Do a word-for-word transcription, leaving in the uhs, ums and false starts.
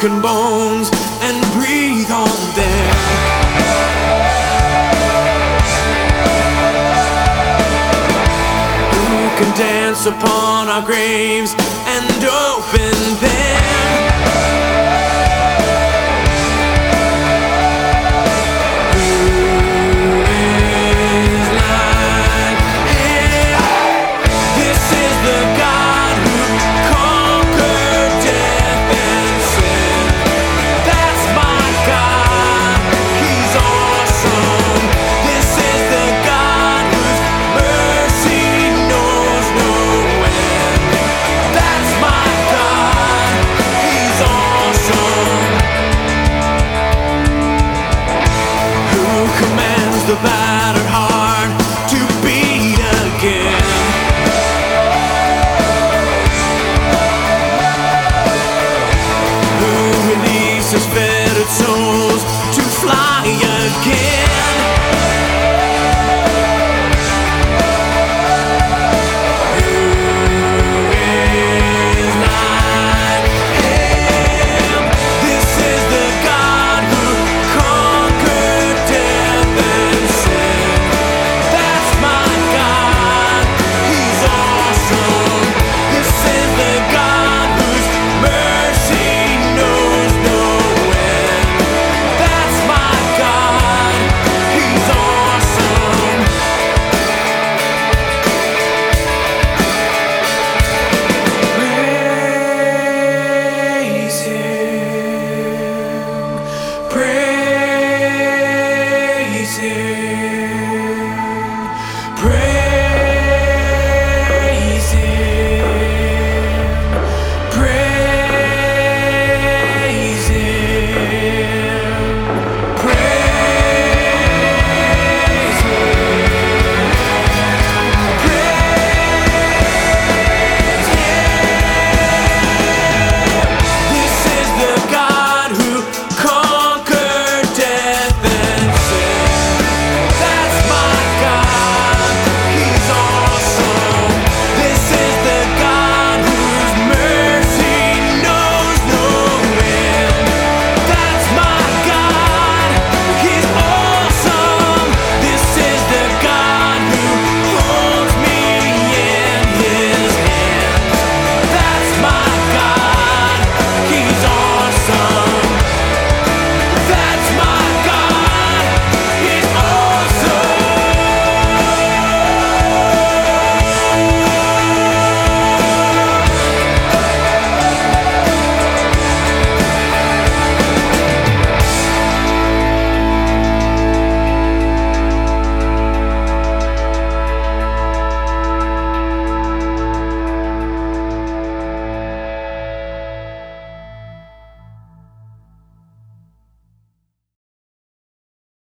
broken bones and breathe on them. Who can dance upon our graves and open them? The battered heart to beat again. Who releases fettered souls to fly again? Who is like him? This is the God who conquered death and sin. That's my God, He's awesome. This is the God whose mercy knows no end. That's my God, He's awesome. Praise Him, praise Him.